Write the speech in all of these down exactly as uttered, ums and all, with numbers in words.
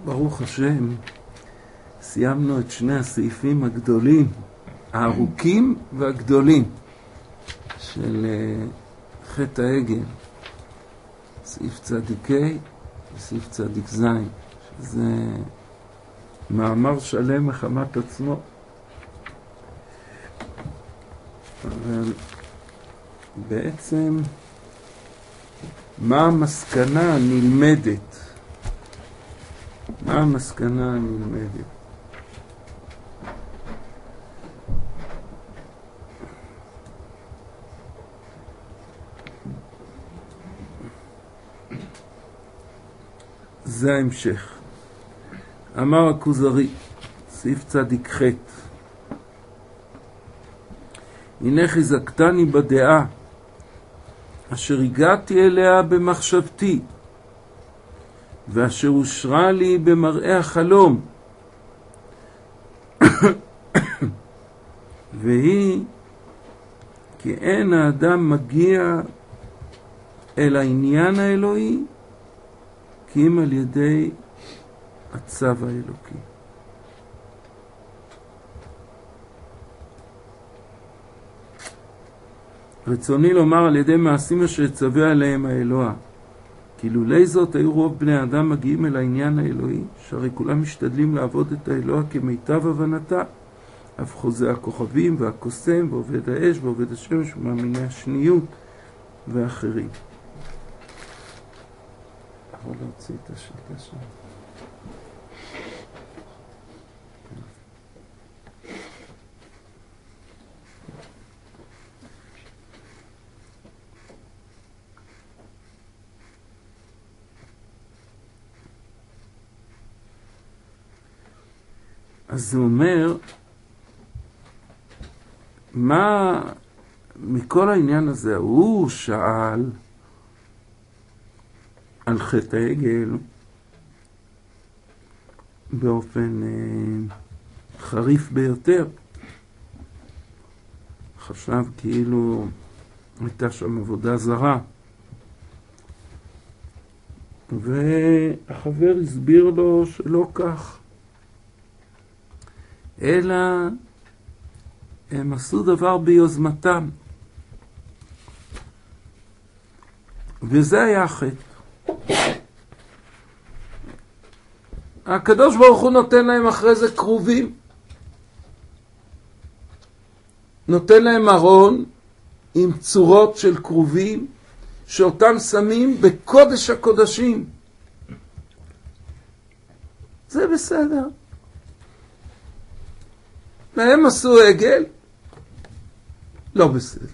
ברוך השם, סיימנו את שני הסעיפים הגדולים, הארוכים והגדולים של חטא העגל, סעיף צדיק ה' וסעיף צדיק ז', שזה מאמר שלם מחמת עצמו. אבל בעצם מה המסקנה הנלמדת? מה המסקנה הנלמדת? זה ההמשך. אמר הכוזרי, סעיף צדיק ח', הנה חיזקתני בדעה אשר הגעתי אליה במחשבתי ואשר אושרה לי במראה החלום, והיא כי אין האדם מגיע אל העניין האלוהי כי אם על ידי הצו האלוקי. רצוני לומר על ידי מעשים אשר צווה עליהם האלוה, כי לולי זאת היו רוב בני האדם מגיעים אל העניין האלוהי, שהרי כולם משתדלים לעבוד את האלוה כמיטב הבנתה, אף חוזה הכוכבים והקוסם ועובד האש ועובד השמש ומאמיני השניות ואחרים. יכול להוציא את השלטה שם. אז זה אומר, מה מכל העניין הזה, הוא שאל על חטא העגל באופן אה, חריף ביותר. חשב כאילו הייתה שם עבודה זרה. והחבר הסביר לו שלא כך. אלא הם עשו דבר ביוזמתם. וזה היה החטא. הקדוש ברוך הוא נותן להם אחרי זה קרובים. נותן להם ארון עם צורות של קרובים, שאותם שמים בקודש הקודשים. זה בסדר. והם עשו עגל, לא בסדר.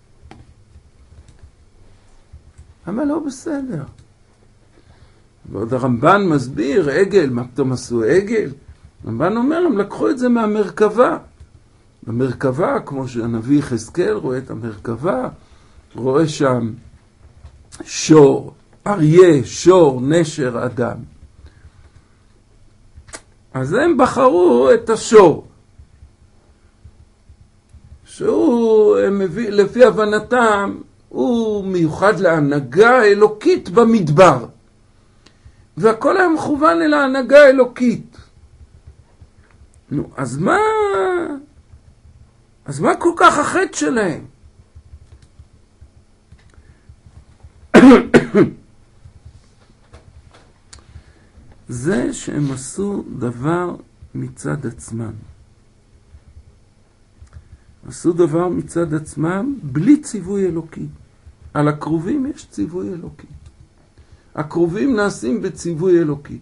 אבל לא בסדר. ועוד הרמב"ן מסביר, עגל, מה פתאום עשו עגל? הרמב"ן אומר, הם לקחו את זה מהמרכבה. במרכבה, כמו שהנביא יחזקאל רואה את המרכבה, רואה שם שור, אריה, שור, נשר, אדם. אז הם בחרו את השור. שהוא מביא, לפי הבנתם, הוא מיוחד להנהגה האלוקית במדבר. והכל היה מכוון אל ההנהגה האלוקית. נו, אז מה... אז מה כל כך החטא שלהם? זה שהם עשו דבר מצד עצמם. עשו דבר מצד עצמם בלי ציווי אלוקי. על הקרובים יש ציווי אלוקי. הקרובים נעשים בציווי אלוקי.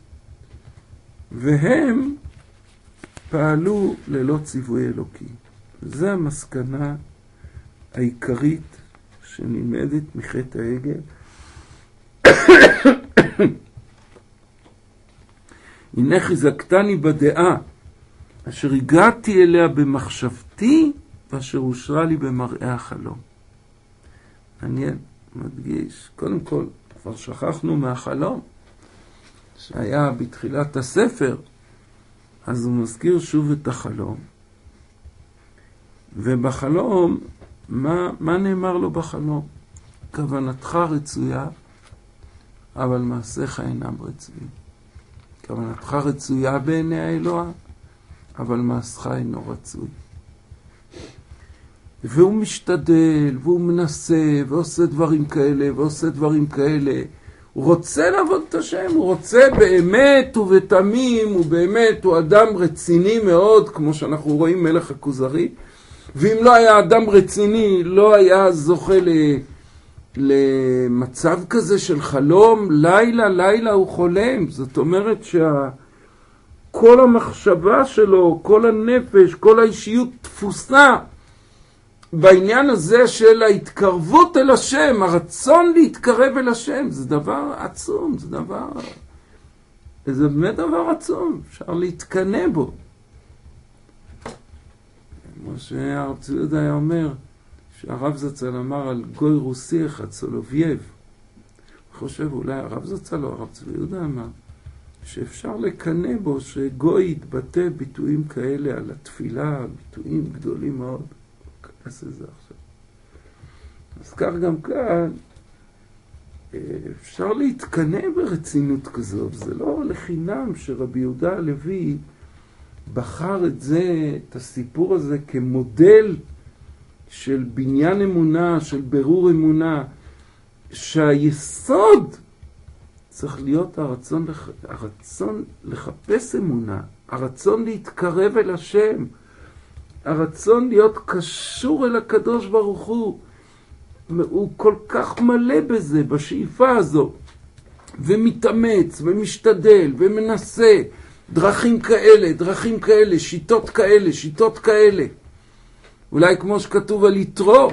והם פעלו ללא ציווי אלוקי. זו המסקנה העיקרית שנלמדת מחטא העגל. הנה חיזקתני בדעה אשר הגעתי אליה במחשבתי ואשר אושרה לי במראה החלום. מעניין, מדגיש. קודם כל, כבר שכחנו מהחלום שהיה בתחילת הספר, אז הוא מזכיר שוב את החלום. ובחלום, מה, מה נאמר לו בחלום? כוונתך רצויה, אבל מעשיך אינם רצויים. כוונתך רצויה בעיני האלוה, אבל מעשך אינו רצוי. והוא משתדל, והוא מנסה, ועושה דברים כאלה, ועושה דברים כאלה. הוא רוצה לעבוד את השם, הוא רוצה באמת ובתמים, הוא באמת, הוא אדם רציני מאוד, כמו שאנחנו רואים מלך הכוזרי. ואם לא היה אדם רציני, לא היה זוכה ל... למצב כזה של חלום, לילה, לילה הוא חולם. זאת אומרת שכל המחשבה שלו, כל הנפש, כל האישיות תפוסה בעניין הזה של ההתקרבות אל השם, הרצון להתקרב אל השם. זה דבר עצום, זה דבר, זה באמת דבר עצום, אפשר להתקנא בו. כמו שהרב צבי יהודה היה אומר, שהרב זצ"ל אמר על גוי רוסי אחד, סולובייב. אני חושב, אולי הרב זצ"ל או הרב צבי יהודה אמר, שאפשר לקנא בו שגוי יתבטא ביטויים כאלה על התפילה, ביטויים גדולים מאוד. כנס את זה עכשיו. אז כך גם כאן, אפשר להתקנא ברצינות כזאת. זה לא לחינם שרבי יהודה הלוי בחר את זה, את הסיפור הזה, כמודל של בניין אמונה, של ברור אמונה, שהיסוד צריך להיות הרצון, לח... הרצון לחפש אמונה, הרצון להתקרב אל השם, הרצון להיות קשור אל הקדוש ברוך הוא. הוא כל כך מלא בזה, בשאיפה הזו, ומתאמץ ומשתדל ומנסה דרכים כאלה, דרכים כאלה, שיטות כאלה, שיטות כאלה. אולי כמו שכתוב על יתרו.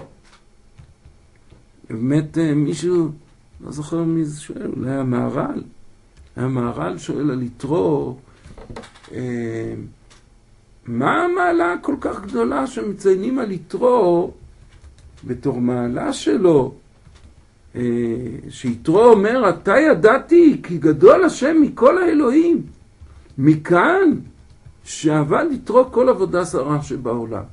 באמת מישהו, לא זוכר מי זה שואל, אולי המהר"ל. המהר"ל שואל על יתרו, אה, מה המעלה כל כך גדולה שמציינים על יתרו בתור מעלה שלו? אה, שיתרו אומר, אתה ידעתי כי גדול השם מכל האלוהים. מכאן שעבד יתרו כל עבודה זרה שבעולם.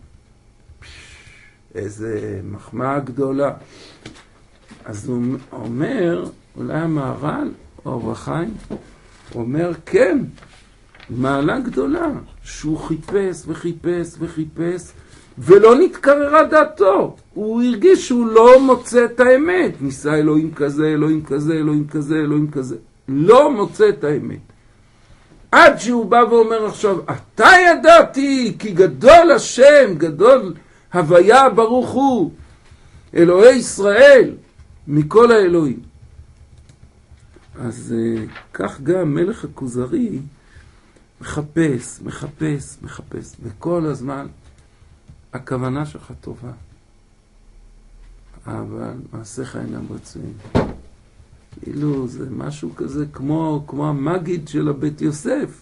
איזה מחמאה גדולה. אז הוא אומר, אולי המהר"ל או אור החיים, הוא אומר, כן, מעלה גדולה, שהוא חיפש וחיפש וחיפש, ולא נתקררה דעתו. הוא הרגיש שהוא לא מוצא את האמת. ניסה אלוהים כזה, אלוהים כזה, אלוהים כזה, אלוהים כזה. לא מוצא את האמת. עד שהוא בא ואומר עכשיו, אתה ידעתי כי גדול השם, גדול הוויה ברוך הוא, אלוהי ישראל, מכל האלוהים. אז כך גם מלך הכוזרי מחפש, מחפש, מחפש, וכל הזמן הכוונה שלך טובה, אבל מעשיך אינם רצויים. כאילו זה משהו כזה כמו, כמו המגיד של הבית יוסף.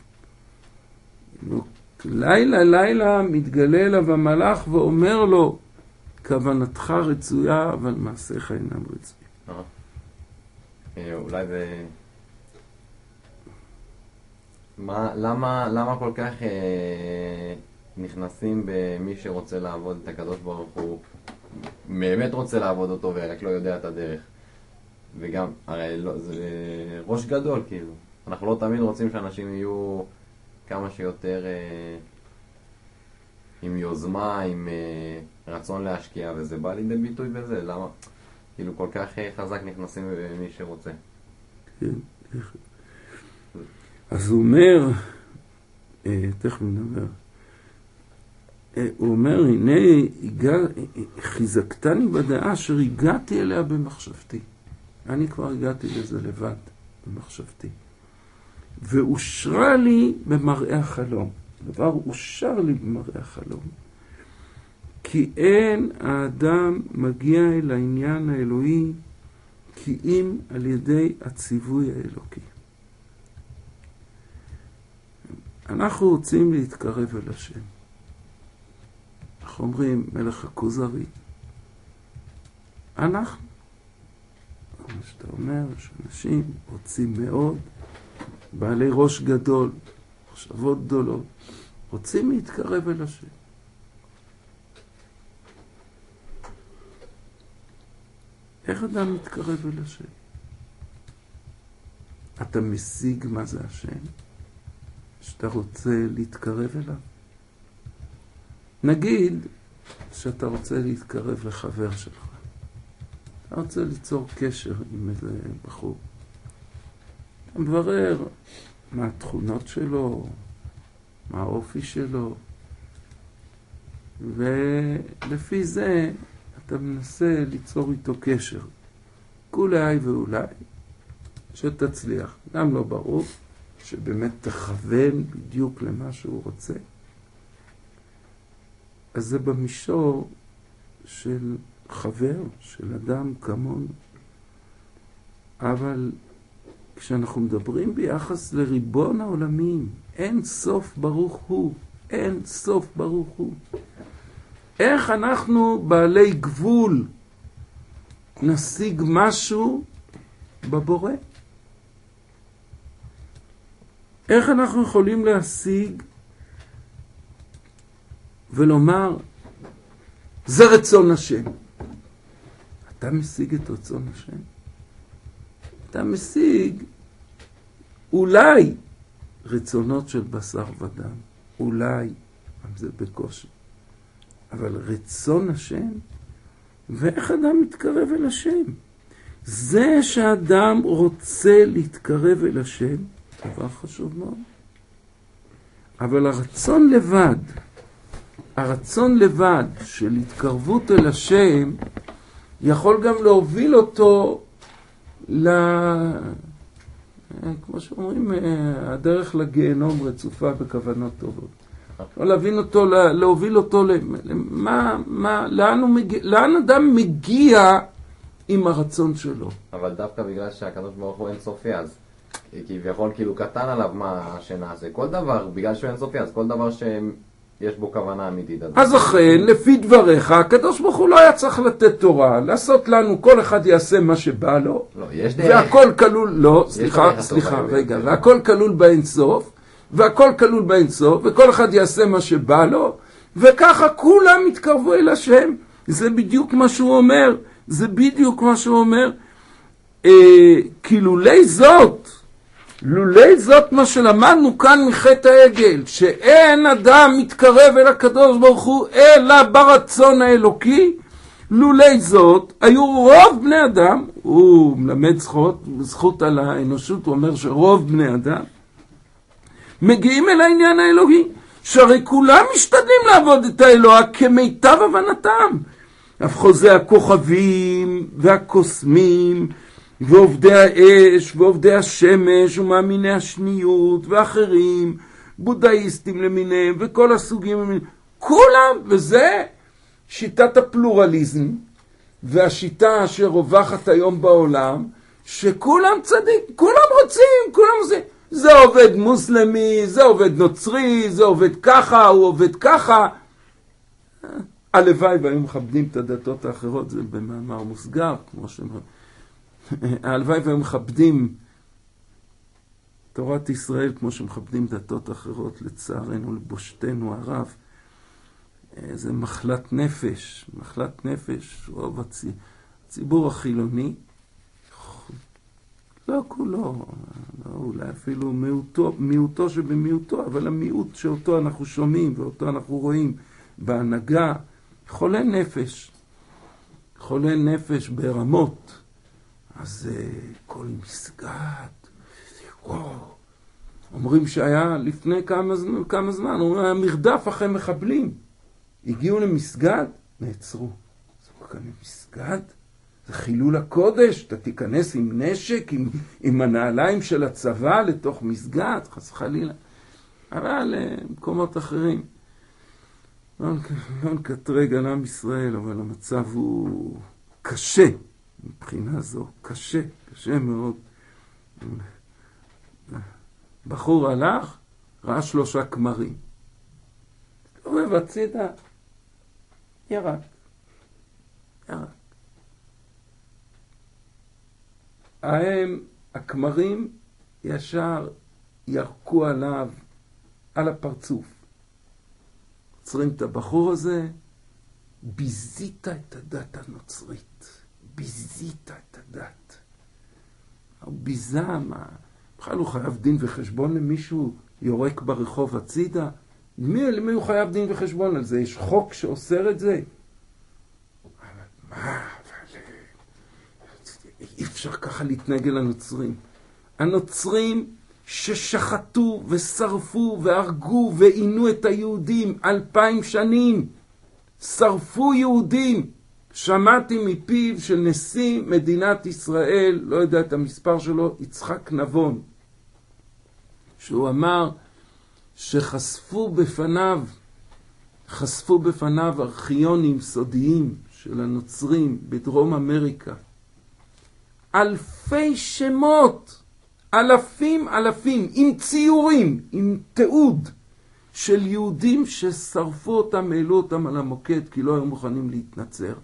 לילה לילה מתגלה אליו המלאך ואומר לו, כוונתך רצויה, אבל מעשיך אינם רצויים. אולי זה... מה, למה, למה כל כך אה, נכנסים במי שרוצה לעבוד את הקדוש ברוך הוא, באמת רוצה לעבוד אותו ורק לא יודע את הדרך? וגם, הרי לא, זה ראש גדול, כאילו. אנחנו לא תמיד רוצים שאנשים יהיו כמה שיותר אה, עם יוזמה, עם אה, רצון להשקיע, וזה בא לידי ביטוי בזה. למה? כאילו כל כך אה, חזק נכנסים במי שרוצה. כן, אז הוא אומר, אה, תכף נדבר, אה, הוא אומר, הנה הגע, חיזקתני בדעה אשר הגעתי אליה במחשבתי. אני כבר הגעתי לזה לבד במחשבתי. ואושרה לי במראה החלום. דבר אושר לי במראה החלום. כי אין האדם מגיע אל העניין האלוהי כי אם על ידי הציווי האלוקי. אנחנו רוצים להתקרב אל השם. אנחנו אומרים, מלך הכוזרי. אנחנו. מה שאתה אומר, שאנשים רוצים מאוד, בעלי ראש גדול, מחשבות גדולות, רוצים להתקרב אל השם. איך אדם מתקרב אל השם? אתה משיג מה זה השם, שאתה רוצה להתקרב אליו. נגיד שאתה רוצה להתקרב לחבר שלך. אתה רוצה ליצור קשר עם איזה בחור. אתה מברר מה התכונות שלו, מה האופי שלו, ולפי זה אתה מנסה ליצור איתו קשר. כולי ואולי שתצליח. גם לא ברור שבאמת תכוון בדיוק למה שהוא רוצה. אז זה במישור של חבר, של אדם כמונו. אבל כשאנחנו מדברים ביחס לריבון העולמים, אין סוף ברוך הוא, אין סוף ברוך הוא. איך אנחנו בעלי גבול נשיג משהו בבורא? איך אנחנו יכולים להשיג ולומר, זה רצון השם? אתה משיג את רצון השם? אתה משיג אולי רצונות של בשר ודם, אולי, זה בקושי. אבל רצון השם, ואיך אדם מתקרב אל השם? זה שאדם רוצה להתקרב אל השם, דבר חשוב מאוד. אבל הרצון לבד, הרצון לבד של התקרבות אל השם, יכול גם להוביל אותו ל... כמו שאומרים, הדרך לגיהנום רצופה בכוונות טובות. או להבין אותו, להוביל אותו, למה, מה, לאן, הוא מגיע, לאן אדם מגיע עם הרצון שלו. אבל דווקא בגלל שהקדוש ברוך הוא אינסופי, אז כביכול כאילו קטן עליו מה שנעשה. כל דבר, בגלל שהוא אינסופי, אז כל דבר שיש בו כוונה אמיתית. אז אכן, לפי דבריך, הקדוש ברוך הוא לא היה צריך לתת תורה, לעשות לנו, כל אחד יעשה מה שבא לו, לא, יש דרך. והכל כלול, לא, סליחה, סליחה, רגע, והכל כלול באינסוף, והכל כלול באינסוף, וכל אחד יעשה מה שבא לו, וככה כולם יתקרבו אל השם. זה בדיוק מה שהוא אומר, זה בדיוק מה שהוא אומר. אה, כי לולי זאת, לולי זאת מה שלמדנו כאן מחטא העגל, שאין אדם מתקרב אל הקדוש ברוך הוא, אלא ברצון האלוקי. לולי זאת, היו רוב בני אדם, הוא מלמד זכות, זכות על האנושות, הוא אומר שרוב בני אדם, מגיעים אל העניין האלוהי, שהרי כולם משתדלים לעבוד את האלוה כמיטב הבנתם. אף חוזה הכוכבים והקוסמים ועובדי האש ועובדי השמש ומאמיני השניות ואחרים, בודהיסטים למיניהם וכל הסוגים למיניהם, כולם, וזה שיטת הפלורליזם והשיטה שרווחת היום בעולם, שכולם צדיק, כולם רוצים, כולם רוצים. זה עובד מוסלמי, זה עובד נוצרי, זה עובד ככה, הוא עובד ככה. הלוואי והיו מכבדים את הדתות האחרות, זה במאמר מוסגר, כמו שאומרים. הלוואי והיו מכבדים תורת ישראל כמו שמכבדים דתות אחרות, לצערנו, לבושתנו הרב. זה מחלת נפש, מחלת נפש, רוב הצ... הציבור החילוני, לא כולו, לא, אולי אפילו מיעוטו, מיעוטו שבמיעוטו, אבל המיעוט שאותו אנחנו שומעים ואותו אנחנו רואים בהנהגה, חולה נפש, חולה נפש ברמות. אז כל מסגד, וואו, אומרים שהיה לפני כמה זמן, כמה זמן, אומרים, היה מרדף אחרי מחבלים, הגיעו למסגד, נעצרו. זה כאן מסגד? זה חילול הקודש, אתה תיכנס עם נשק, עם, עם הנעליים של הצבא לתוך מסגד, חס חלילה. אבל במקומות אחרים. לא נקטרג על עם ישראל, אבל המצב הוא קשה מבחינה זו, קשה, קשה מאוד. בחור הלך, ראה שלושה כמרים. הוא הצידה, ירק, ירק. ההם, הכמרים, ישר ירקו עליו, על הפרצוף. עוצרים את הבחור הזה, ביזית את הדת הנוצרית. ביזית את הדת. הוא ביזה, מה, בכלל הוא חייב דין וחשבון למישהו יורק ברחוב הצידה? למי, למי הוא חייב דין וחשבון על זה? יש חוק שאוסר את זה? אבל מה? אבל... אי אפשר ככה להתנהג אל הנוצרים. הנוצרים ששחטו ושרפו והרגו ועינו את היהודים אלפיים שנים, שרפו יהודים. שמעתי מפיו של נשיא מדינת ישראל, לא יודע את המספר שלו, יצחק נבון, שהוא אמר שחשפו בפניו, חשפו בפניו ארכיונים סודיים של הנוצרים בדרום אמריקה. אלפי שמות, אלפים אלפים, עם ציורים, עם תיעוד של יהודים ששרפו אותם, העלו אותם על המוקד כי לא היו מוכנים להתנצר.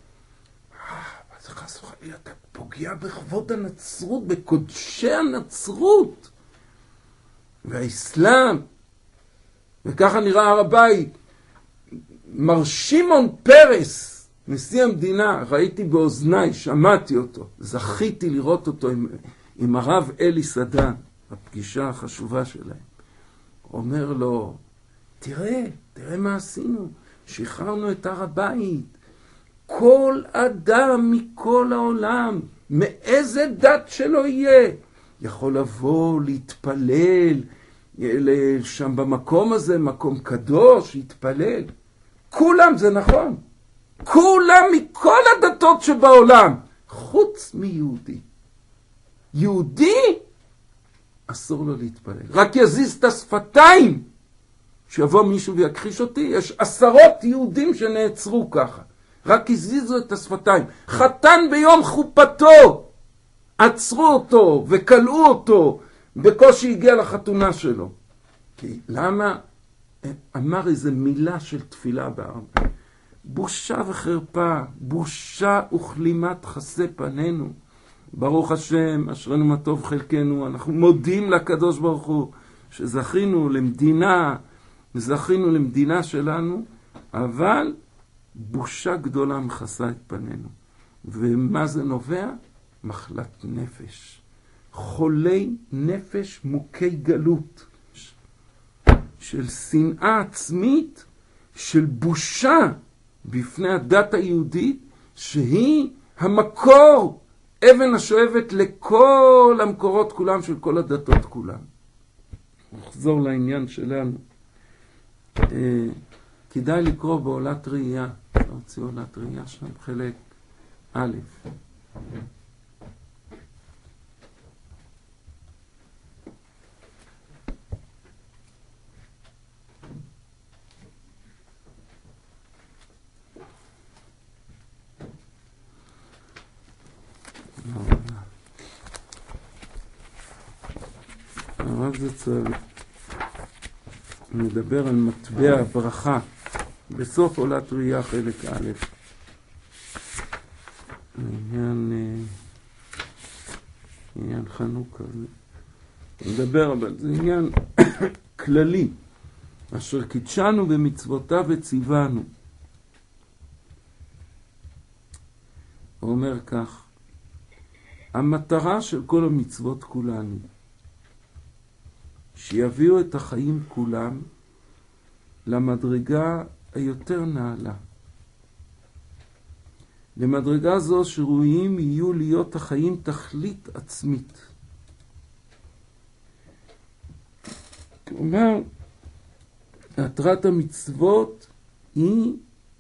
זה חס וחלילה, אתה פוגע בכבוד הנצרות, בקודשי הנצרות והאסלאם. וככה נראה הר הבית. מר שמעון פרס, נשיא המדינה, ראיתי באוזניי, שמעתי אותו, זכיתי לראות אותו עם, עם הרב אלי סדן, בפגישה החשובה שלהם. אומר לו, תראה, תראה מה עשינו, שחררנו את הר הבית. כל אדם מכל העולם, מאיזה דת שלא יהיה, יכול לבוא, להתפלל, שם במקום הזה, מקום קדוש, להתפלל. כולם, זה נכון. כולם מכל הדתות שבעולם, חוץ מיהודי. יהודי, אסור לו להתפלל. רק יזיז את השפתיים, שיבוא מישהו ויכחיש אותי. יש עשרות יהודים שנעצרו ככה. רק הזיזו את השפתיים. חתן ביום חופתו, עצרו אותו וקלעו אותו, בקושי הגיע לחתונה שלו. כי למה? אמר איזה מילה של תפילה בהר. בושה וחרפה, בושה וכלימת חסי פנינו. ברוך השם, אשרנו מה טוב חלקנו, אנחנו מודים לקדוש ברוך הוא, שזכינו למדינה, זכינו למדינה שלנו, אבל בושה גדולה מכסה את פנינו. ומה זה נובע? מחלת נפש. חולי נפש מוכי גלות. של שנאה עצמית, של בושה בפני הדת היהודית, שהיא המקור, אבן השואבת לכל המקורות כולם של כל הדתות כולם. נחזור לעניין שלנו. כדאי לקרוא בעולת ראייה. להוציא עולת ראייה שם, חלק א'. הרב זצ"ל מדבר על מטבע הברכה בסוף עולת ראייה חלק א'. עניין עניין חנוכה. מדבר, אבל זה עניין כללי. אשר קידשנו במצוותיו וציוונו. הוא אומר כך, המטרה של כל המצוות כולנו, שיביאו את החיים כולם למדרגה היותר נעלה. למדרגה זו שראויים יהיו להיות החיים תכלית עצמית. כלומר, מטרת המצוות היא,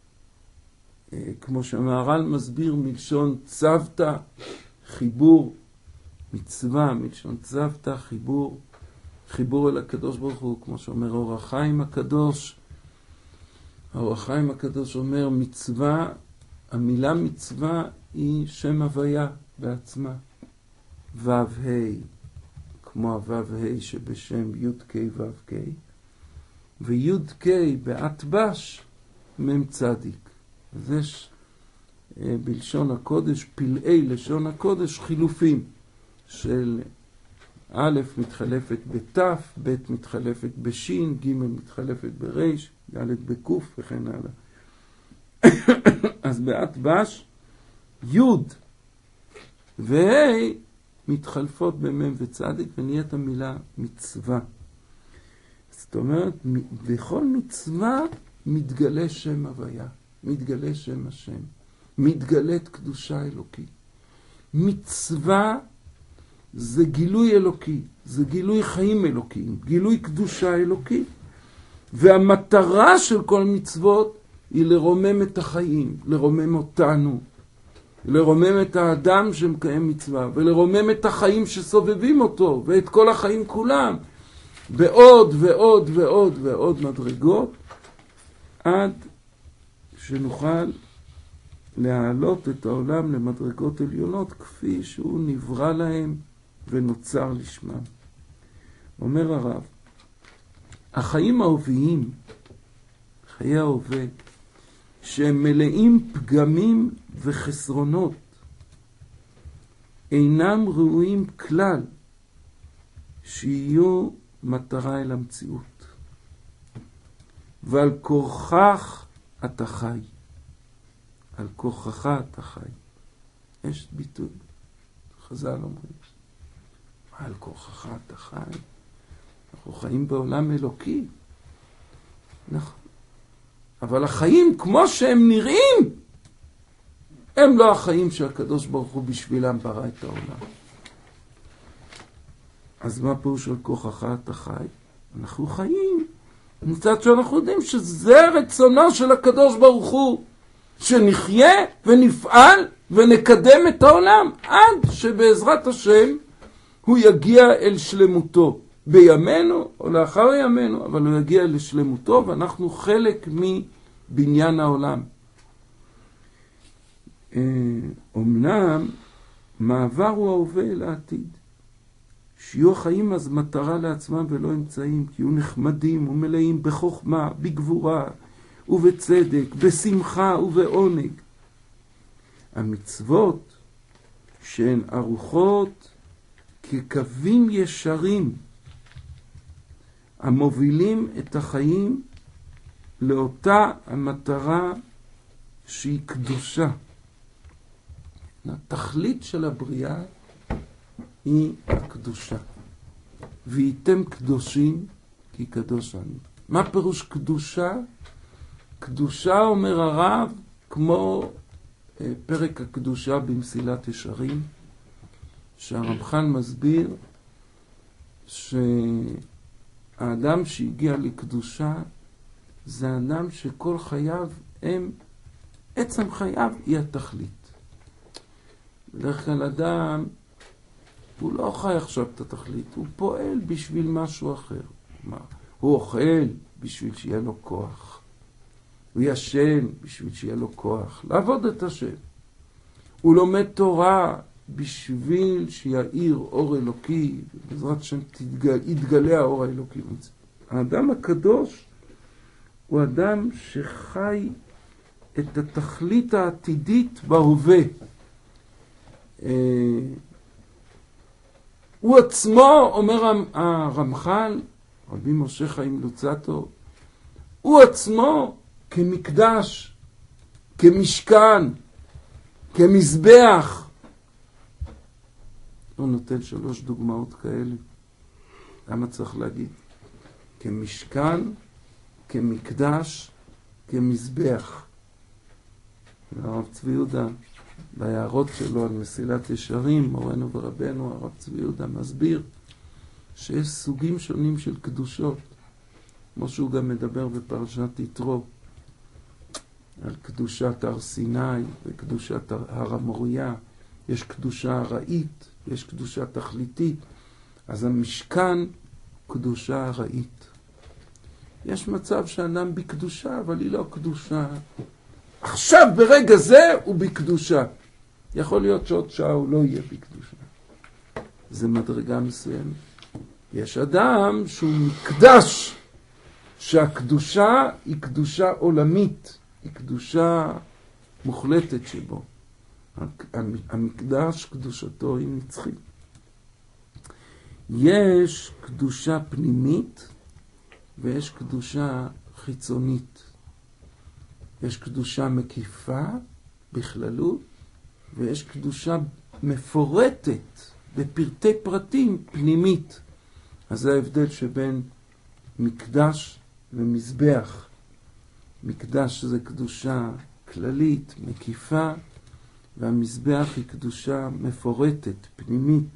כמו שהמהר"ל מסביר, מלשון צוותא, חיבור, מצווה, מלשון צוותא, חיבור, חיבור אל הקדוש ברוך הוא, כמו שאומר אור החיים הקדוש. האור החיים הקדוש אומר מצווה, המילה מצווה היא שם הוויה בעצמה. ו' ה', כמו הו' ה' שבשם י' כ' ו' כ', וי' כ' באתבש מ' צדיק. אז יש בלשון הקודש, פלאי לשון הקודש, חילופים של א' מתחלפת בת', ב' מתחלפת בשין, ג' מתחלפת בר', ד' בקוף וכן הלאה. אז באתבש י' וה' מתחלפות במם וצדיק ונהיית המילה מצווה. זאת אומרת, בכל מצווה מתגלה שם הוויה, מתגלה שם השם, מתגלית קדושה אלוקית. מצווה זה גילוי אלוקי, זה גילוי חיים אלוקיים, גילוי קדושה אלוקית. והמטרה של כל מצוות היא לרומם את החיים, לרומם אותנו, לרומם את האדם שמקיים מצווה, ולרומם את החיים שסובבים אותו, ואת כל החיים כולם, בעוד ועוד ועוד ועוד מדרגות, עד שנוכל להעלות את העולם למדרגות עליונות, כפי שהוא נברא להם ונוצר לשמם. אומר הרב, החיים ההוויים, חיי ההווה, שהם מלאים פגמים וחסרונות, אינם ראויים כלל שיהיו מטרה אל המציאות. ועל כורחך אתה חי. על כורחך אתה חי. יש ביטוי, חז"ל אומרים, על כורחך אתה חי. אנחנו חיים בעולם אלוקי. נכון. אבל החיים כמו שהם נראים, הם לא החיים שהקדוש ברוך הוא בשבילם ברא את העולם. אז מה פירוש על כורחך אתה חי? אנחנו חיים. מצד שאנחנו יודעים שזה רצונו של הקדוש ברוך הוא, שנחיה ונפעל ונקדם את העולם, עד שבעזרת השם הוא יגיע אל שלמותו. בימינו או לאחר ימינו, אבל הוא יגיע לשלמותו, ואנחנו חלק מבניין העולם. אמנם מעבר הוא ההווה אל העתיד. שיהיו חיים אז מטרה לעצמם ולא אמצעים, כי יהיו נחמדים ומלאים בחוכמה, בגבורה ובצדק, בשמחה ובעונג. המצוות שהן ערוכות כקווים ישרים, המובילים את החיים לאותה המטרה שהיא קדושה. התכלית של הבריאה היא הקדושה. והייתם קדושים כי קדוש אני. מה פירוש קדושה? קדושה, אומר הרב, כמו אה, פרק הקדושה במסילת ישרים, שהרמח"ל מסביר שהאדם שהגיע לקדושה זה אדם שכל חייו הם, עצם חייו היא התכלית. בדרך כלל אדם הוא לא חי עכשיו את התכלית, הוא פועל בשביל משהו אחר. מה? הוא אוכל בשביל שיהיה לו כוח. הוא ישן בשביל שיהיה לו כוח. לעבוד את השם. הוא לומד תורה בשביל שיעיר אור אלוקי, בעזרת השם יתגלה האור האלוקי. האדם הקדוש הוא אדם שחי את התכלית העתידית בהווה. הוא עצמו, אומר הרמח"ל, רבי משה חיים לוצאטו, הוא עצמו כמקדש, כמשכן, כמזבח. הוא נותן שלוש דוגמאות כאלה. למה צריך להגיד? כמשכן, כמקדש, כמזבח. הרב צבי יהודה, בהערות שלו על מסילת ישרים, מורנו ורבנו, הרב צבי יהודה מסביר שיש סוגים שונים של קדושות, כמו שהוא גם מדבר בפרשת יתרו, על קדושת הר סיני וקדושת הר המוריה. יש קדושה ארעית, יש קדושה תכליתית. אז המשכן קדושה ארעית. יש מצב שאדם בקדושה, אבל היא לא קדושה. עכשיו ברגע זה הוא בקדושה. יכול להיות שעוד שעה הוא לא יהיה בקדושה. זה מדרגה מסוימת. יש אדם שהוא מקדש, שהקדושה היא קדושה עולמית, היא קדושה מוחלטת שבו. המקדש קדושתו היא נצחית. יש קדושה פנימית ויש קדושה חיצונית. יש קדושה מקיפה בכללות, ויש קדושה מפורטת בפרטי פרטים פנימית. אז זה ההבדל שבין מקדש ומזבח. מקדש זה קדושה כללית, מקיפה, והמזבח היא קדושה מפורטת, פנימית.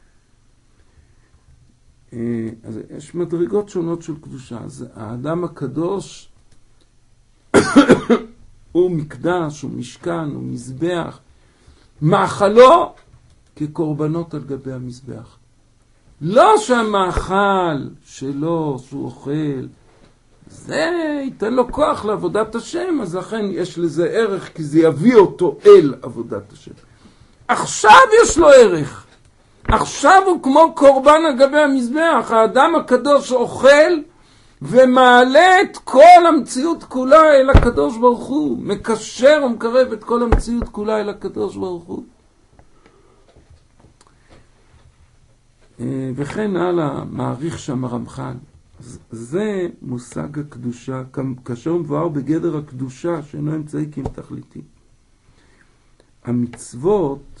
אז יש מדרגות שונות של קדושה. אז האדם הקדוש הוא מקדש, הוא משכן, הוא מזבח. מאכלו כקורבנות על גבי המזבח. לא שהמאכל שלו, שהוא אוכל, זה ייתן לו כוח לעבודת השם, אז לכן יש לזה ערך, כי זה יביא אותו אל עבודת השם. עכשיו יש לו ערך. עכשיו הוא כמו קורבן על גבי המזבח. האדם הקדוש אוכל ומעלה את כל המציאות כולה אל הקדוש ברוך הוא. מקשר ומקרב את כל המציאות כולה אל הקדוש ברוך הוא. וכן הלאה, מעריך שם הרמח"ל. זה מושג הקדושה, כאשר הוא מבואר בגדר הקדושה שאינו אמצעי כי אם תכליתי. המצוות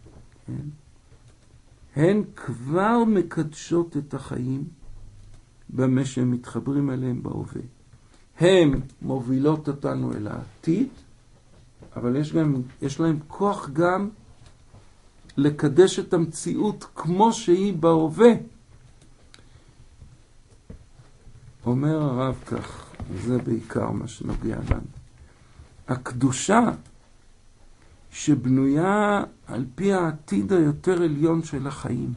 הן כבר מקדשות את החיים במה שהם מתחברים אליהם בהווה. הן מובילות אותנו אל העתיד, אבל יש, גם, יש להם כוח גם לקדש את המציאות כמו שהיא בהווה. אומר הרב כך, זה בעיקר מה שנוגע לנו. הקדושה שבנויה על פי העתיד היותר עליון של החיים.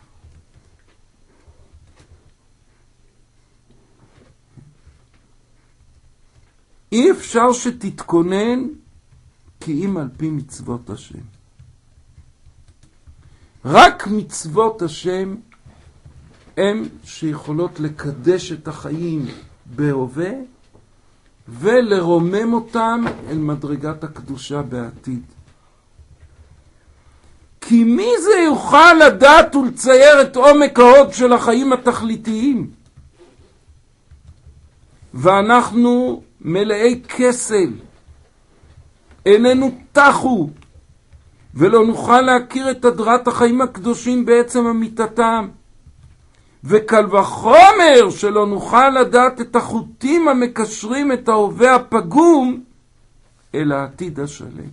אי אפשר שתתכונן כי אם על פי מצוות השם. רק מצוות השם הם שיכולות לקדש את החיים בהווה ולרומם אותם אל מדרגת הקדושה בעתיד. כי מי זה יוכל לדעת ולצייר את עומק ההוד של החיים התכליתיים? ואנחנו מלאי כסל, איננו תחו, ולא נוכל להכיר את הדרת החיים הקדושים בעצם אמיתתם. וקל וחומר שלא נוכל לדעת את החוטים המקשרים את ההווה הפגום אל העתיד השלם.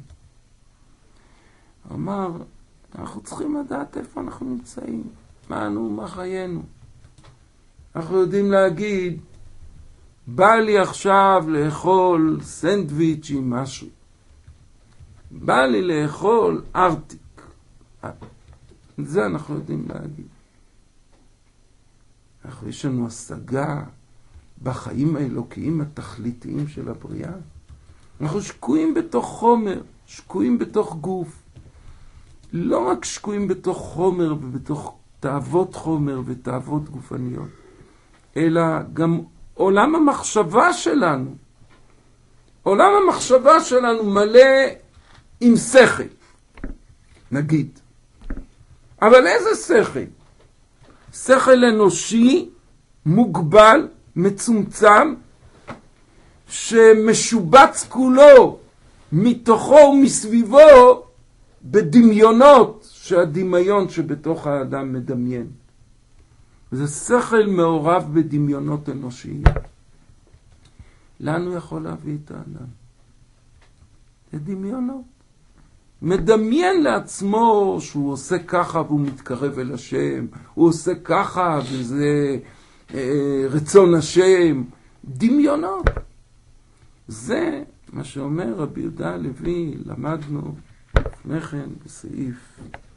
אמר, אנחנו צריכים לדעת איפה אנחנו נמצאים, מה אנו, מה חיינו. אנחנו יודעים להגיד, בא לי עכשיו לאכול סנדוויץ' עם משהו. בא לי לאכול ארטיק. זה אנחנו יודעים להגיד. אנחנו יש לנו השגה בחיים האלוקיים התכליתיים של הבריאה. אנחנו שקועים בתוך חומר, שקועים בתוך גוף. לא רק שקועים בתוך חומר ובתוך תאוות חומר ותאוות גופניות, אלא גם עולם המחשבה שלנו. עולם המחשבה שלנו מלא עם שכל, נגיד. אבל איזה שכל? שכל אנושי, מוגבל, מצומצם, שמשובץ כולו מתוכו ומסביבו בדמיונות שהדמיון שבתוך האדם מדמיין. זה שכל מעורב בדמיונות אנושיים. לאן הוא יכול להביא את האדם? זה דמיונות. מדמיין לעצמו שהוא עושה ככה והוא מתקרב אל השם, הוא עושה ככה וזה אה, רצון השם. דמיונות. זה מה שאומר רבי יהודה הלוי, למדנו לפני כן בסעיף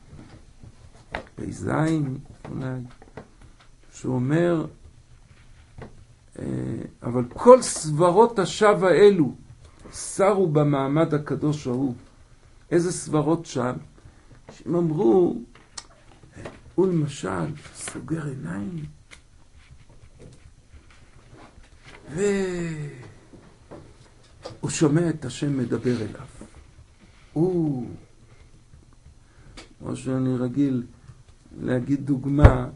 בזין אולי, שהוא אומר, אה, אבל כל סברות השווא האלו שרו במעמד הקדוש ההוא. איזה סברות שם? שהם אמרו, הוא למשל סוגר עיניים, והוא שומע את השם מדבר אליו. הוא, כמו שאני רגיל להגיד דוגמה,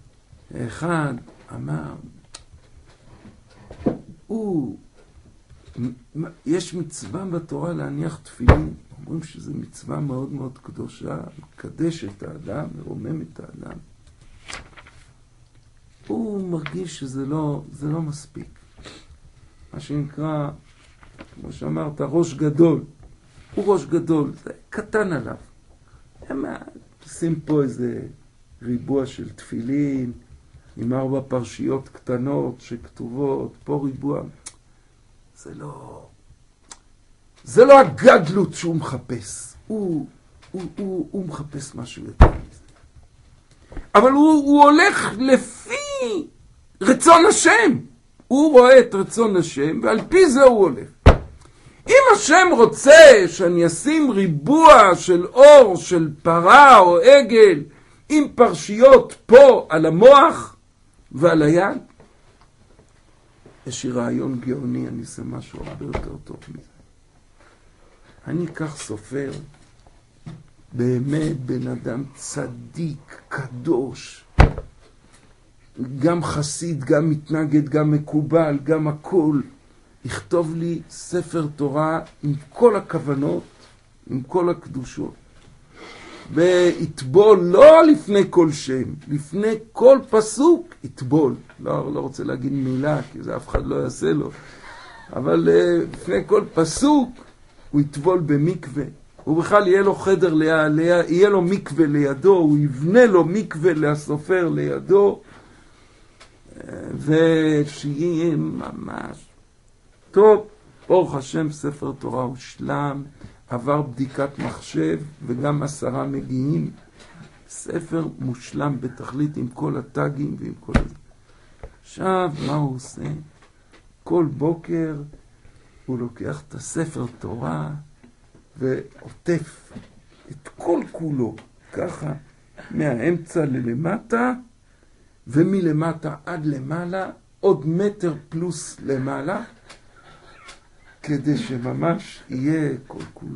אחד אמר, הוא יש מצווה בתורה להניח תפילין, אומרים שזו מצווה מאוד מאוד קדושה, מקדש את האדם, מרומם את האדם. הוא מרגיש שזה לא, זה לא מספיק. מה שנקרא, כמו שאמרת, ראש גדול. הוא ראש גדול, זה קטן עליו. הם עושים פה איזה ריבוע של תפילין, עם ארבע פרשיות קטנות שכתובות, פה ריבוע. זה לא... זה לא הגדלות שהוא מחפש. הוא, הוא, הוא, הוא מחפש משהו יותר מזה. אבל הוא, הוא הולך לפי רצון השם. הוא רואה את רצון השם, ועל פי זה הוא הולך. אם השם רוצה שאני אשים ריבוע של אור, של פרה או עגל, עם פרשיות פה על המוח ועל היד, יש לי רעיון גאוני, אני אעשה משהו הרבה יותר טוב מזה. אני אקח סופר, באמת בן אדם צדיק, קדוש, גם חסיד, גם מתנגד, גם מקובל, גם הכל, יכתוב לי ספר תורה עם כל הכוונות, עם כל הקדושות. ויטבול לא לפני כל שם, לפני כל פסוק יטבול. לא, לא רוצה להגיד מילה, כי זה אף אחד לא יעשה לו. אבל לפני כל פסוק הוא יטבול במקווה. הוא בכלל יהיה לו חדר, lia, lia, יהיה לו מקווה לידו, הוא יבנה לו מקווה לסופר לידו, ושיהיה ממש טוב. ברוך השם, ספר תורה הושלם, עבר בדיקת מחשב, וגם עשרה מגיעים. ספר מושלם בתכלית עם כל הטאגים ועם כל זה. עכשיו, מה הוא עושה? כל בוקר הוא לוקח את הספר תורה ועוטף את כל כולו, ככה, מהאמצע ללמטה, ומלמטה עד למעלה, עוד מטר פלוס למעלה, כדי שממש יהיה כל כולו.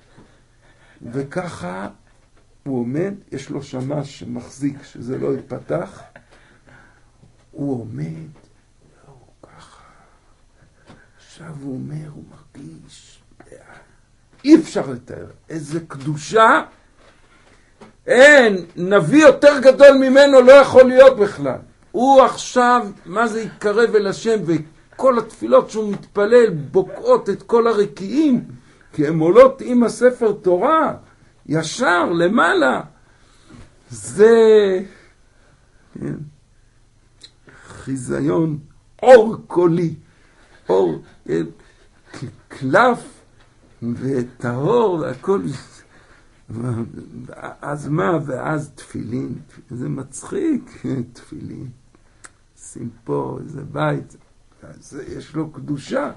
וככה הוא עומד, יש לו שמש שמחזיק שזה לא ייפתח, הוא עומד, והוא ככה. עכשיו הוא אומר, הוא מרגיש, אי אפשר לתאר, איזה קדושה, אין, נביא יותר גדול ממנו לא יכול להיות בכלל. הוא עכשיו, מה זה יתקרב אל השם, וכל התפילות שהוא מתפלל בוקעות את כל הרקיעים, כי הם עולות עם הספר תורה, ישר, למעלה. זה כן, חיזיון, אור קולי, אור, כן, קלף וטהור והכל. אז מה? ואז תפילין, זה מצחיק, תפילין. שים פה איזה בית, אז יש לו קדושה.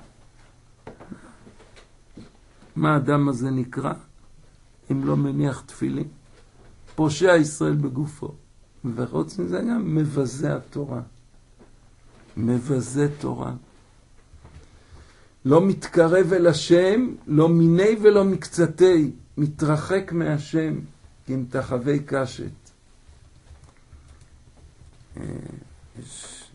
מה האדם הזה נקרא? אם לא מניח תפילין. פושע ישראל בגופו. וחוץ מזה גם מבזה התורה. מבזה תורה. לא מתקרב אל השם, לא מיני ולא מקצתי. מתרחק מהשם עם תחווי קשת. יש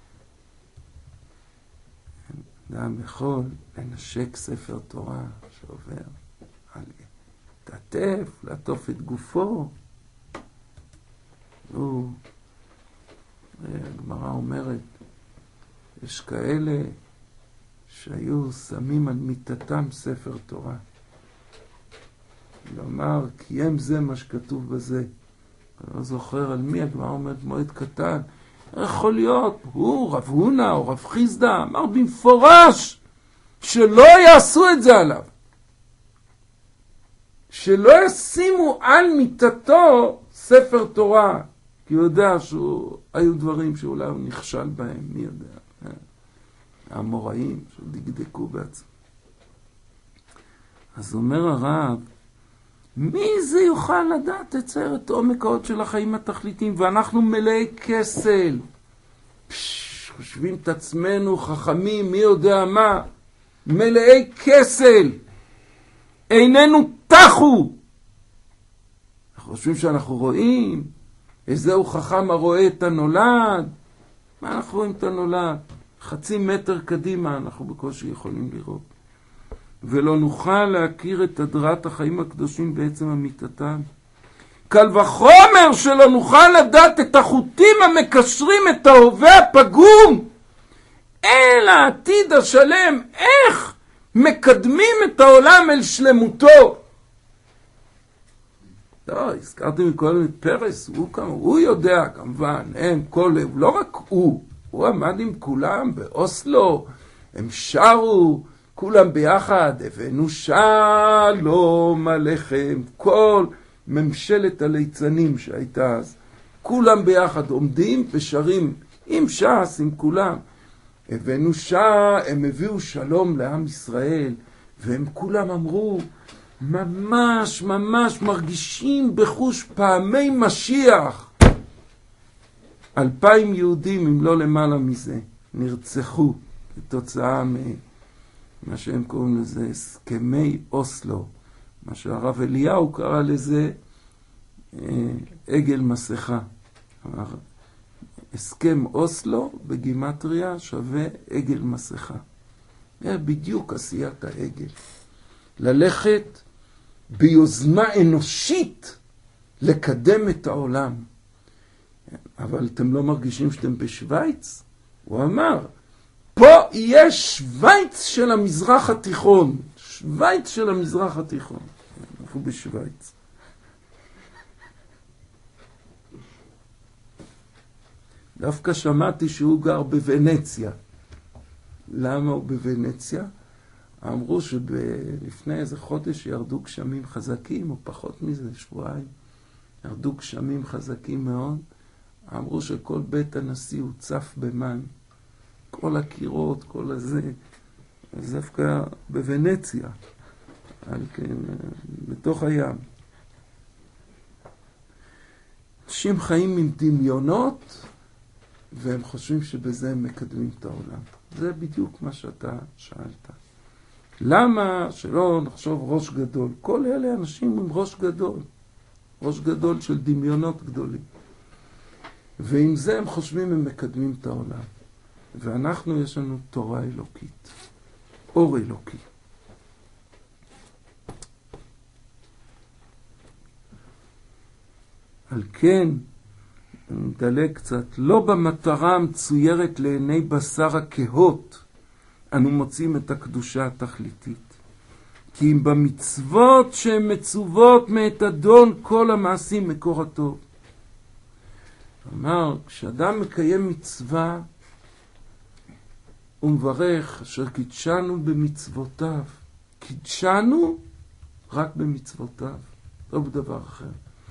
אדם יכול לנשק ספר תורה שעובר על תעטף, לעטוף את גופו. הוא, הגמרא אומרת, יש כאלה שהיו שמים על מיטתם ספר תורה. לומר, קיים זה מה שכתוב בזה. אני לא זוכר על מי, הגמרא אומרת מועד קטן. יכול להיות, הוא, רב הונא או רב חיסדא, אמר במפורש שלא יעשו את זה עליו. שלא ישימו על מיטתו ספר תורה. כי הוא יודע שהיו דברים שאולי הוא נכשל בהם, מי יודע. המוראים שדקדקו בעצמם. אז אומר הרב, מי זה יוכל לדעת לצייר את עומק העוד של החיים התכליתיים? ואנחנו מלאי כסל. פש, חושבים את עצמנו חכמים, מי יודע מה? מלאי כסל. איננו תחו. אנחנו חושבים שאנחנו רואים. איזהו חכם הרואה את הנולד. מה אנחנו רואים את הנולד? חצי מטר קדימה אנחנו בקושי יכולים לראות. ולא נוכל להכיר את הדרת החיים הקדושים בעצם אמיתתם. קל וחומר שלא נוכל לדעת את החוטים המקשרים את ההווה הפגום אל העתיד השלם, איך מקדמים את העולם אל שלמותו. לא, הזכרתי מקודם את פרס, הוא, כמה, הוא יודע כמובן, הם כל, לא רק הוא, הוא עמד עם כולם באוסלו, הם שרו, כולם ביחד, הבאנו שלום עליכם, כל ממשלת הליצנים שהייתה אז, כולם ביחד עומדים ושרים עם ש"ס, עם כולם. הבאנו שעה, הם הביאו שלום לעם ישראל, והם כולם אמרו, ממש ממש מרגישים בחוש פעמי משיח. אלפיים יהודים, אם לא למעלה מזה, נרצחו בתוצאה ממה שהם קוראים לזה הסכמי אוסלו, מה שהרב אליהו קרא לזה עגל מסכה. הסכם אוסלו בגימטריה שווה עגל מסכה. זה בדיוק עשיית העגל. ללכת ביוזמה אנושית לקדם את העולם. אבל אתם לא מרגישים שאתם בשוויץ? הוא אמר, פה יהיה שוויץ של המזרח התיכון. שוויץ של המזרח התיכון. אנחנו בשוויץ. דווקא שמעתי שהוא גר בוונציה. למה הוא בוונציה? אמרו שלפני איזה חודש ירדו גשמים חזקים, או פחות מזה, שבועיים. ירדו גשמים חזקים מאוד. אמרו שכל בית הנשיא הוא צף במים. כל הקירות, כל הזה. אז דווקא בוונציה. על כן, בתוך הים. אנשים חיים עם דמיונות, והם חושבים שבזה הם מקדמים את העולם. זה בדיוק מה שאתה שאלת. למה שלא נחשוב ראש גדול? כל אלה אנשים עם ראש גדול. ראש גדול של דמיונות גדולים. ועם זה הם חושבים הם מקדמים את העולם. ואנחנו יש לנו תורה אלוקית. אור אלוקי. על כן, נדלג קצת, לא במטרה המצוירת לעיני בשר הכהות, אנו מוצאים את הקדושה התכליתית. כי אם במצוות שהן מצוות מאת אדון כל המעשים מקור הטוב. אמר, כשאדם מקיים מצווה, הוא מברך אשר קידשנו במצוותיו. קידשנו רק במצוותיו, לא בדבר אחר.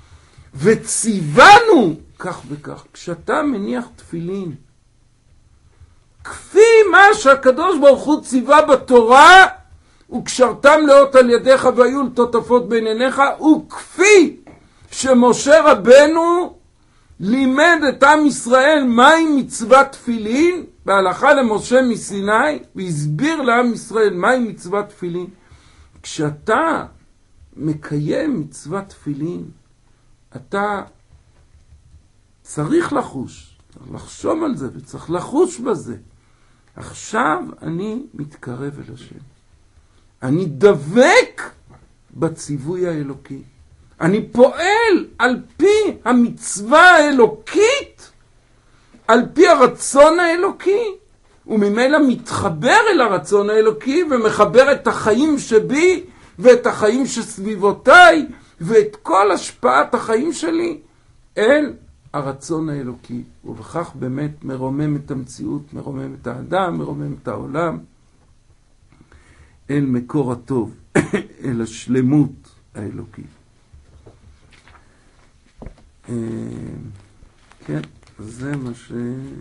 וציוונו כך וכך. כשאתה מניח תפילין, כפי מה שהקדוש ברוך הוא ציווה בתורה, וקשרתם לאות על ידיך והיו לטוטפות בין עיניך, וכפי שמשה רבנו לימד את עם ישראל מהי מצוות תפילין, בהלכה למשה מסיני, והסביר לעם ישראל מהי מצוות תפילין. כשאתה מקיים מצוות תפילין, אתה צריך לחוש, צריך לחשוב על זה וצריך לחוש בזה. עכשיו אני מתקרב אל השם. אני דבק בציווי האלוקי. אני פועל על פי המצווה האלוקית, על פי הרצון האלוקי, וממילא מתחבר אל הרצון האלוקי ומחבר את החיים שבי ואת החיים שסביבותיי ואת כל השפעת החיים שלי אל הרצון האלוקי. ובכך באמת מרומם את המציאות, מרומם את האדם, מרומם את העולם אל מקור הטוב, אל השלמות האלוקית. כן, זה מה ש...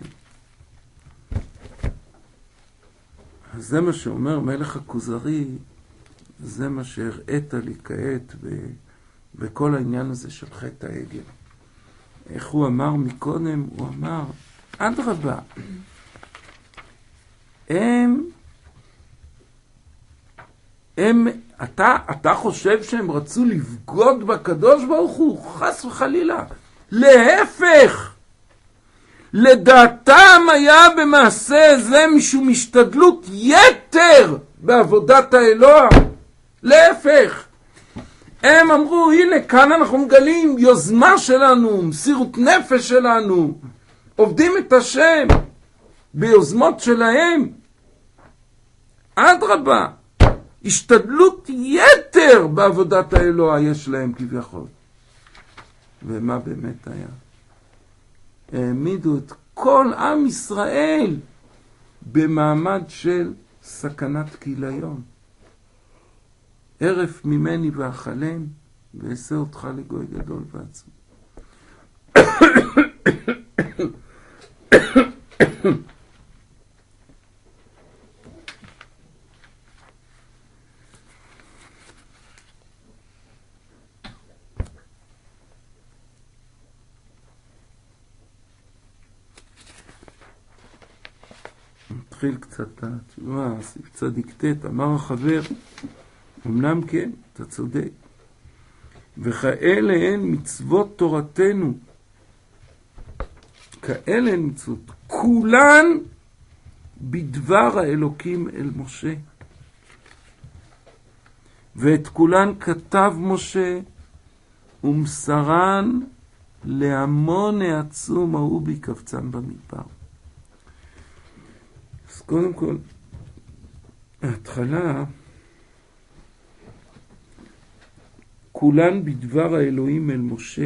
זה מה שאומר מלך הכוזרי, זה מה שהראית לי כעת ב... בכל העניין הזה של חטא העגל. איך הוא אמר מקודם? הוא אמר, אדרבה, הם, הם, אתה, אתה חושב שהם רצו לבגוד בקדוש ברוך הוא? חס וחלילה. להפך, לדעתם היה במעשה זה משום השתדלות יתר בעבודת האלוה. להפך, הם אמרו, הנה כאן אנחנו מגלים יוזמה שלנו, מסירות נפש שלנו, עובדים את השם ביוזמות שלהם. אדרבה, השתדלות יתר בעבודת האלוה יש להם כביכול. ומה באמת היה? העמידו את כל עם ישראל במעמד של סכנת כיליון. ערף ממני ואכלם, ועשה אותך לגוי גדול ועצום. נתחיל קצת התשובה, סעיף צדיק ט', אמר החבר, אמנם כן, אתה צודק. וכאלה הן מצוות תורתנו. כאלה הן מצוות. כולן בדבר האלוקים אל משה. ואת כולן כתב משה ומסרן להמון העצום ההוא בקבצם במדבר. אז קודם כל, ההתחלה, כולן בדבר האלוהים אל משה.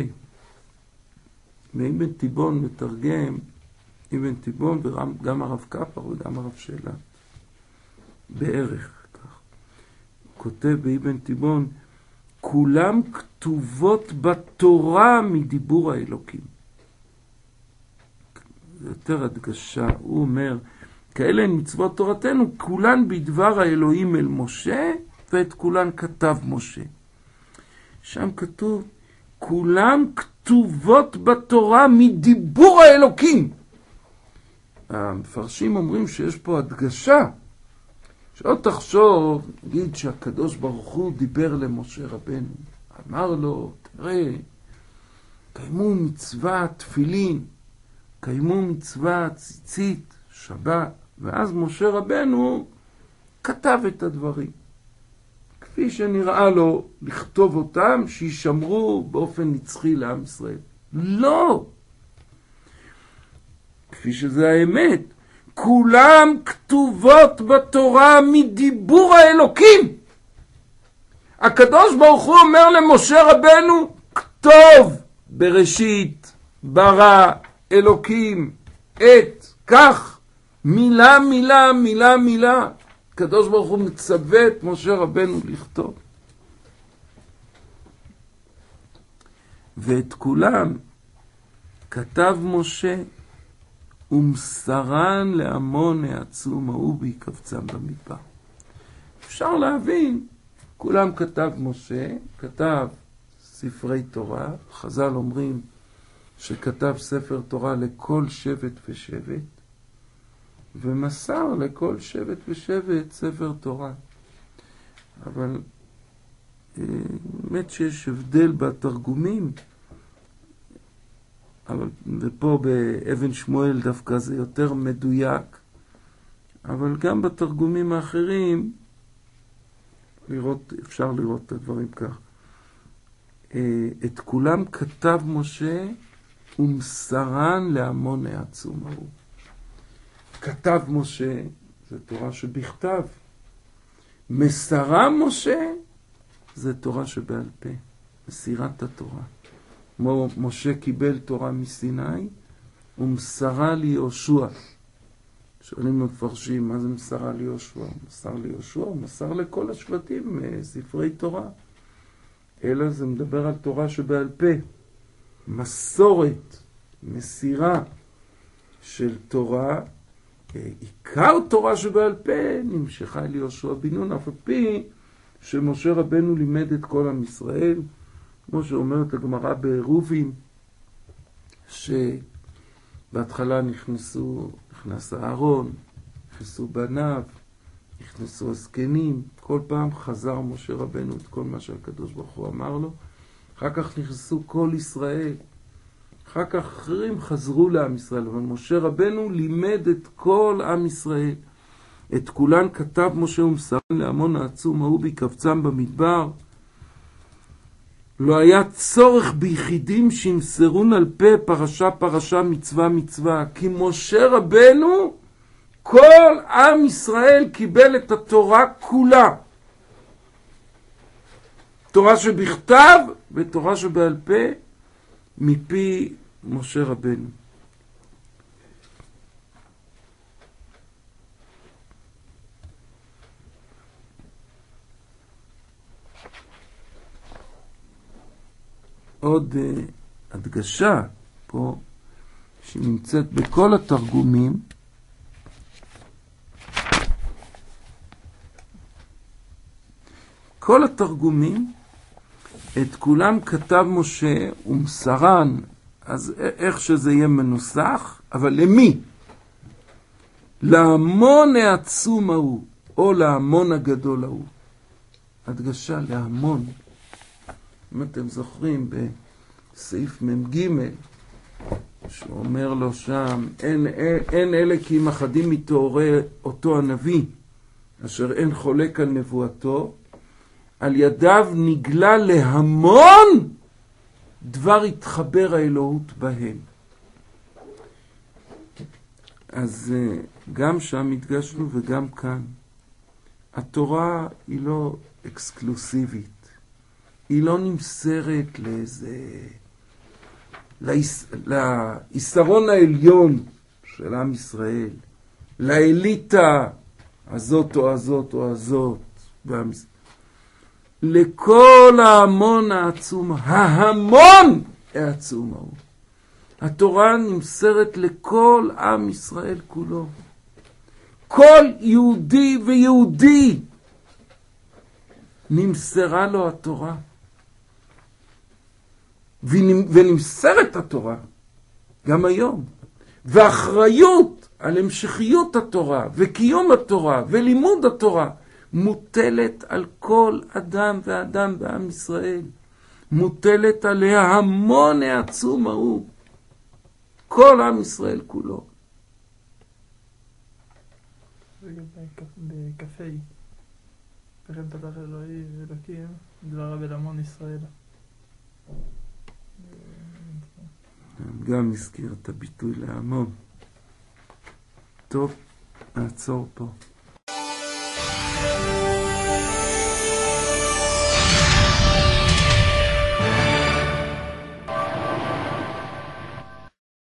ואבן תיבון מתרגם, אבן תיבון וגם הרב קפר וגם הרב שאלה. בערך כך. הוא כותב באבן תיבון, כולם כתובות בתורה מדיבור האלוקים. זה יותר הדגשה. הוא אומר, כאלה הן מצוות תורתנו, כולן בדבר האלוהים אל משה, ואת כולן כתב משה. שם כתוב, כולן כתובות בתורה מדיבור האלוקים. המפרשים אומרים שיש פה הדגשה, שעוד תחשוב, נגיד שהקדוש ברוך הוא דיבר למשה רבנו, אמר לו, תראה, קיימו מצווה תפילין, קיימו מצווה ציצית, שבת, ואז משה רבנו כתב את הדברים. כפי שנראה לו לכתוב אותם, שישמרו באופן נצחי לעם ישראל. לא! כפי שזה האמת, כולם כתובות בתורה מדיבור האלוקים. הקדוש ברוך הוא אומר למשה רבנו, כתוב בראשית ברא אלוקים את כך, מילה מילה מילה מילה. הקדוש ברוך הוא מצווה את משה רבנו לכתוב. ואת כולם כתב משה ומסרן להמון העצום ההוא בקבצם במדבר. אפשר להבין, כולם כתב משה, כתב ספרי תורה, חז"ל אומרים שכתב ספר תורה לכל שבט ושבט, ומסר לכל שבט ושבט ספר תורה. אבל באמת שיש הבדל בתרגומים, אבל, ופה באבן שמואל דווקא זה יותר מדויק, אבל גם בתרגומים האחרים לראות, אפשר לראות את הדברים כך. את כולם כתב משה ומסרן להמון העצום ההוא. כתב משה, זה תורה שבכתב. מסרה משה, זה תורה שבעל פה. מסירת התורה. כמו משה קיבל תורה מסיני, ומסרה ליהושע. שואלים מפרשים, מה זה מסרה ליהושע? מסר ליהושע, הוא מסר לכל השבטים ספרי תורה. אלא זה מדבר על תורה שבעל פה. מסורת, מסירה של תורה, עיקר תורה שבעל פה נמשכה אל יהושע בן נון, אף על פי שמשה רבנו לימד את כל עם ישראל, כמו שאומרת הגמרא בעירובין, שבהתחלה נכנסו, נכנס אהרון, נכנסו בניו, נכנסו הזקנים, כל פעם חזר משה רבנו את כל מה שהקדוש ברוך הוא אמר לו, אחר כך נכנסו כל ישראל, אחר כך אחרים חזרו לעם ישראל, אבל משה רבנו לימד את כל עם ישראל. את כולן כתב משה ומסרן להמון העצום ההוא בקבצם במדבר. לא היה צורך ביחידים שימסרון על פה פרשה פרשה מצווה מצווה, כי משה רבנו כל עם ישראל קיבל את התורה כולה. תורה שבכתב ותורה שבעל פה מפי משה רבנו. עוד uh, הדגשה פה שנמצאת בכל התרגומים, כל התרגומים את כולם כתב משה ומסרן, אז איך שזה יהיה מנוסח, אבל למי? להמון העצום ההוא או להמון הגדול ההוא. הדגשה להמון. אם אתם זוכרים בסעיף מ"ג שהוא אומר לו שם, אין, אין, אין אלה כי אם אחדים מתוארי אותו הנביא אשר אין חולק על נבואתו, על ידיו נגלה להמון דבר התחבר האלוהות בהם. אז גם שם הדגשנו וגם כאן התורה היא לא אקסקלוסיבית, היא לא נמסרת לאיזה ליסרון העליון של עם ישראל, לאליטה הזאת או הזאת או הזאת בעם ישראל. לכל ההמון העצום, ההמון העצום ההוא. התורה נמסרת לכל עם ישראל כולו. כל יהודי ויהודי נמסרה לו התורה. ונמסרת התורה גם היום. ואחריות על המשכיות התורה וקיום התורה ולימוד התורה מוטלת על כל אדם ואדם בעם ישראל. מוטלת עליה המון העצום ההוא. כל עם ישראל כולו. בקפי, וכן פתח אלוהי ואלוקים, דבריו אל המון ישראל. גם הזכיר את הביטוי להמון. טוב, נעצור פה.